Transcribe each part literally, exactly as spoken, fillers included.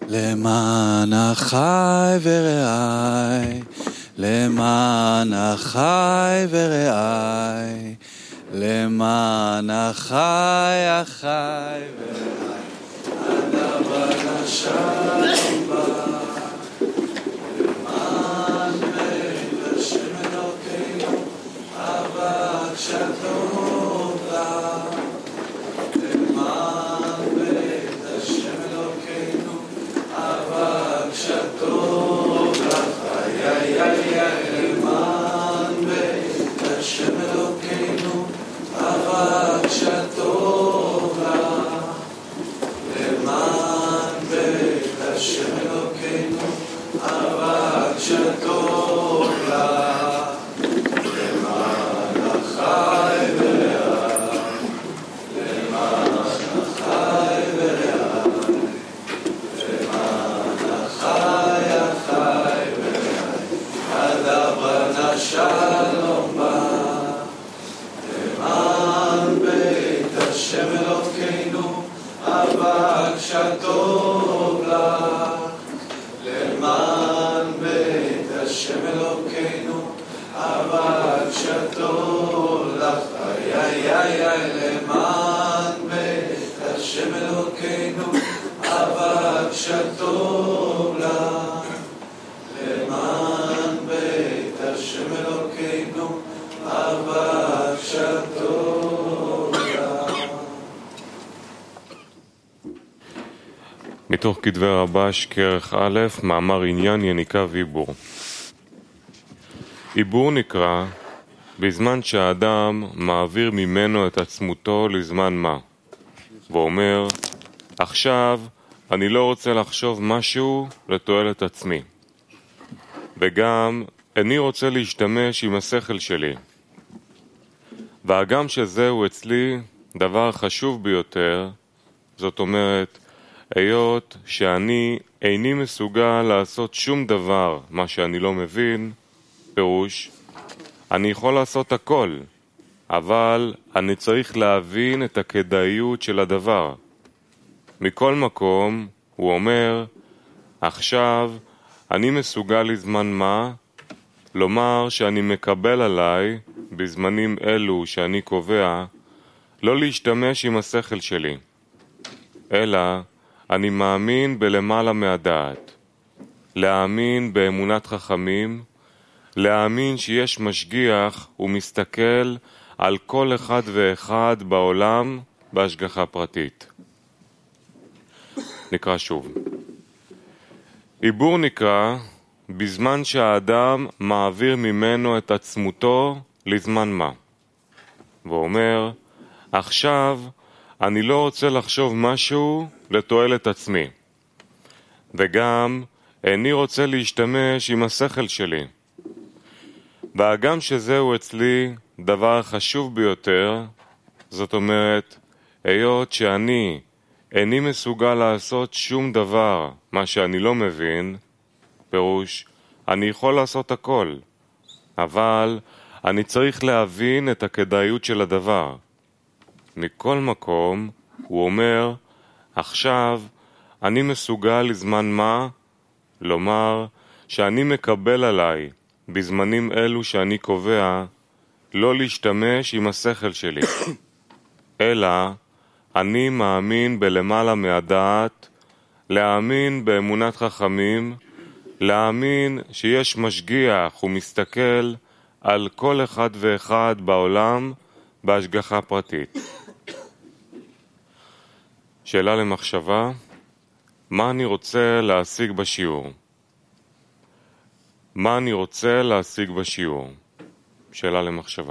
למען אחי ורעי, למען אחי ורעי, למען אחי אחי ורעי, הדבר השלום בא, למען בית השם אלוקינו, אבק שטוב לך, למען בית השם אלוקינו, אבק שטוב לך, איי איי איי, למען בית השם אלוקינו, אבק שטוב לך, למען בית השם אלוקינו, אבק שטוב לך, למען אחי ורעי, למען אחי ורעי, למען אחי אחי ורעי, הדבר השלום בא, למען בית השם אלוקינו, אבק שטוב לך, למען בית השם אלוקינו, אבק שטוב לך, איי איי איי איי, למען בית השם אלוקינו, אבק שטוב לך, למען בית השם אלוקינו, אבק שטוב לך. מתוך כתבי רבש כרך א', מאמר עניין יניקה ועיבור. עיבור נקרא בזמן שהאדם מעביר ממנו את עצמותו לזמן מה, ואומר, עכשיו אני לא רוצה לחשוב משהו לתועלת עצמי, וגם אני רוצה להשתמש עם השכל שלי, והגם שזהו אצלי דבר חשוב ביותר, זאת אומרת, היות שאני איני מסוגל לעשות שום דבר מה שאני לא מבין, פירוש, אני יכול לעשות הכל, אבל אני צריך להבין את הכדאיות של הדבר. מכל מקום, הוא אומר, עכשיו אני מסוגל לזמן מה, לומר שאני מקבל עליי, בזמנים אלו שאני קובע, לא להשתמש עם השכל שלי, אלא אני מאמין בלמעלה מהדעת, להאמין באמונת חכמים, להאמין שיש משגיח ומסתכל על כל אחד ואחד בעולם בהשגחה פרטית. נקרא שוב. עיבור נקרא בזמן שהאדם מעביר ממנו את עצמותו לזמן מה, ואומר, עכשיו אני לא רוצה לחשוב משהו לתועלת עצמי, וגם איני רוצה להשתמש עם השכל שלי, והגם שזהו אצלי דבר חשוב ביותר, זאת אומרת, היות שאני איני מסוגל לעשות שום דבר מה שאני לא מבין, פירוש, אני יכול לעשות הכל, אבל אני צריך להבין את הכדאיות של הדבר. מכל מקום, הוא אומר, עכשיו אני מסוגל לזמן מה, לומר שאני מקבל עליי, בזמנים אלו שאני קובע, לא להשתמש עם השכל שלי, אלא אני מאמין בלמעלה מהדעת, להאמין באמונת חכמים, להאמין שיש משגיח ומסתכל על כל אחד ואחד בעולם בהשגחה פרטית. שאלה למחשבה, מה אני רוצה להשיג בשיעור? מה אני רוצה להשיג בשיעור? שאלה למחשבה.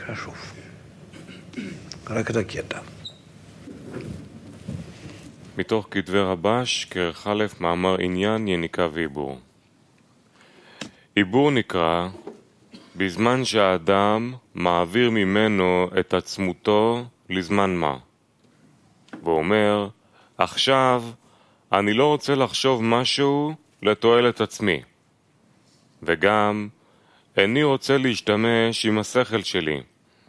נקרא שוב. רק את הקטע. מתוך כתבי רבש, כרך א', מאמר עניין, יניקה ועיבור. עיבור נקרא בזמן שהאדם מעביר ממנו את עצמותו לזמן מה. והוא אומר, עכשיו אני לא רוצה לחשוב משהו לתועלת עצמי. וגם איני רוצה להשתמש עם השכל שלי.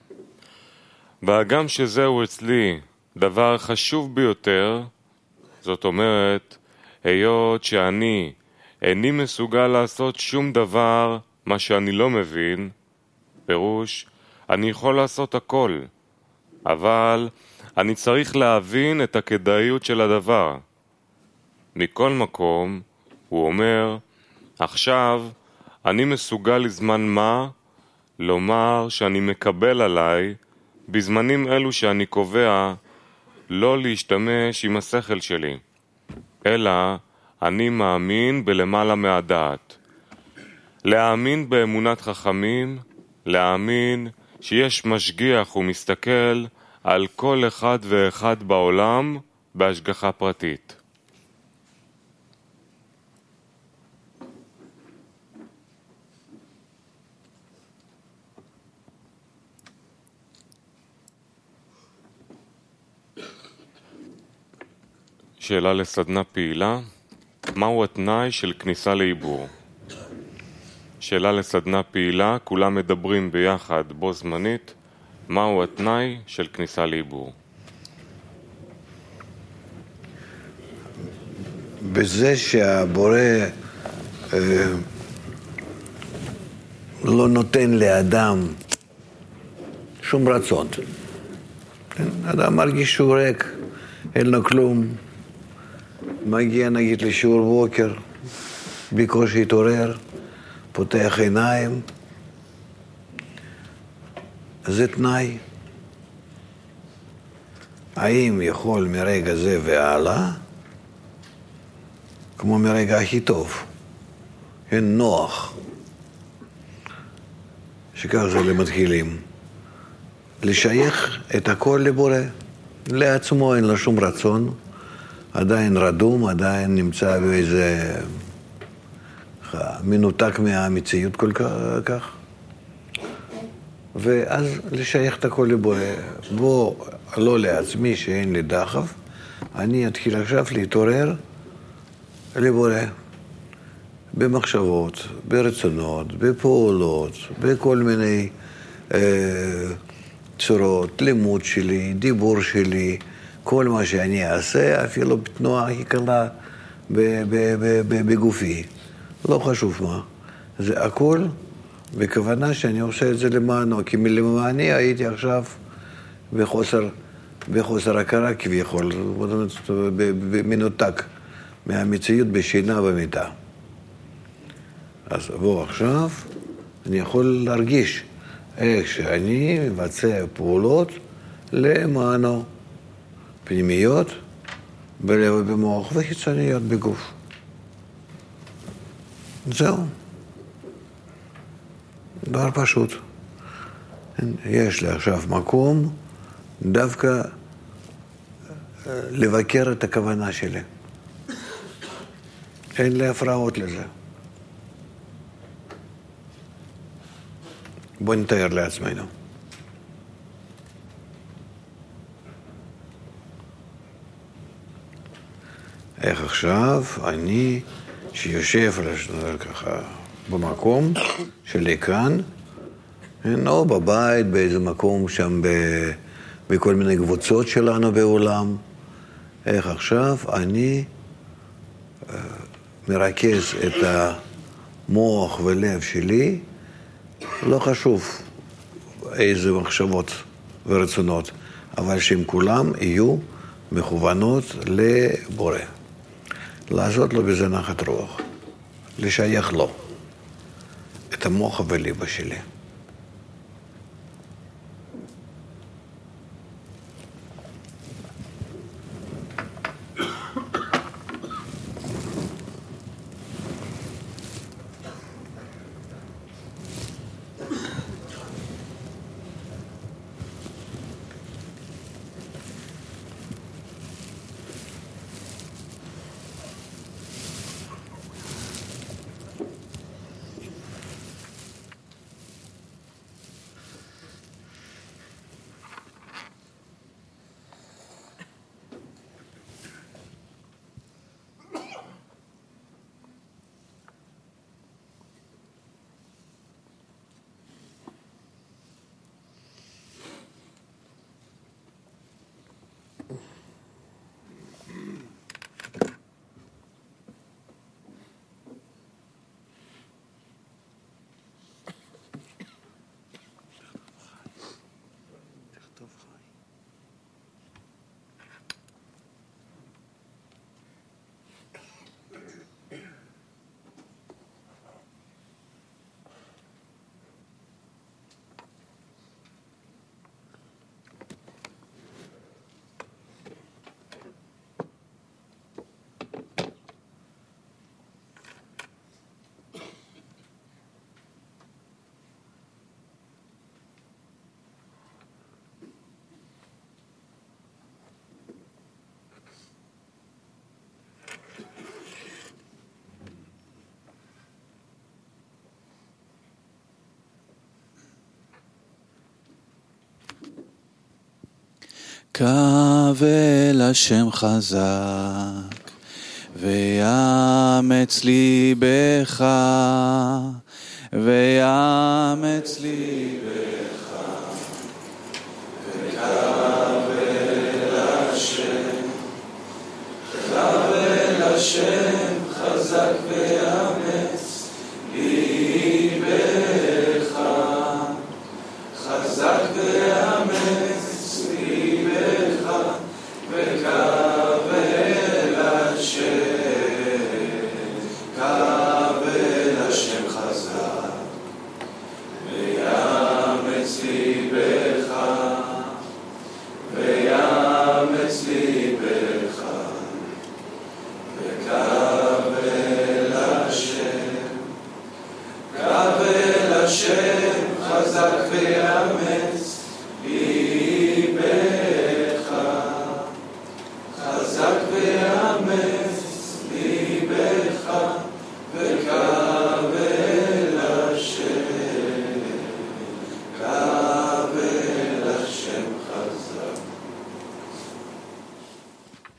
והגם שזהו אצלי דבר חשוב ביותר, זאת אומרת, היות שאני איני מסוגל לעשות שום דבר מה שאני לא מבין, פירוש, אני יכול לעשות הכל, אבל אני צריך להבין את הכדאיות של הדבר. מכל מקום, הוא אומר, עכשיו אני מסוגל לזמן מה לומר שאני מקבל עליי בזמנים אלו שאני קובע לא להשתמש עם השכל שלי, אלא אני מאמין בלמעלה מהדעת. להאמין באמונת חכמים, להאמין שיש משגיח ומסתכל על כל אחד ואחד בעולם בהשגחה פרטית. שאלה לסדנה פעילה, מהו התנאי של כניסה לעיבור? שאלה לסדנה פעילה, כולם מדברים ביחד בו זמנית, מהו התנאי של כניסה לעיבור? בזה שהבורא אה, לא נותן לאדם שום רצון. אדם מרגיש שהוא ריק, אין לו כלום. מגיע נגיד לשיעור בוקר, בקושי התעורר, פותח עיניים. זה תנאי. האם יכול מרגע זה והלאה, כמו מרגע הכי טוב, אין נוח, שכך זה למתחילים, לשייך את הכל לבורא, לעצמו אין לו שום רצון, עדיין רדום, עדיין נמצא באיזה מנותק מהמציאות כל כך, ואז לשייך את הכל לבורא. בוא, לא לעצמי שאין לי דחף, אני אתחיל עכשיו להתעורר לבורא, במחשבות, ברצונות, בפעולות, בכל מיני אה, צורות, לימוד שלי, דיבור שלי, כל מה שאני אעשה, אפילו בתנועה הכי קלה בגופי. לא חשוב מה. זה הכל בכוונה שאני עושה את זה למענו, כי מלמעני הייתי עכשיו בחוסר, בחוסר הכרה כביכול, במנותק מהמציאות בשינה במיטה. אז בוא עכשיו, אני יכול להרגיש איך שאני מבצע פעולות למענו, פנימיות, בלב ובמוח וחיצוניות בגוף. זהו. דבר פשוט. יש לי עכשיו מקום דווקא לבקר את הכוונה שלי. אין לי הפרעות לזה. בוא נתאר לעצמנו. איך עכשיו אני שיושב ככה במקום שלי כאן, או בבית, באיזה מקום שם בכל מיני קבוצות שלנו בעולם, איך עכשיו אני מרכז את המוח ולב שלי, לא חשוב איזה מחשבות ורצונות, אבל שהם כולם יהיו מכוונות לבורא. לעשות לו בזה נחת רוח, לשייך לו את המוח וליבה שלי. וקו אל השם חזק, ויאמץ ליבך, ויאמץ ליבך, וקו אל השם, קו אל השם חזק ויאמץ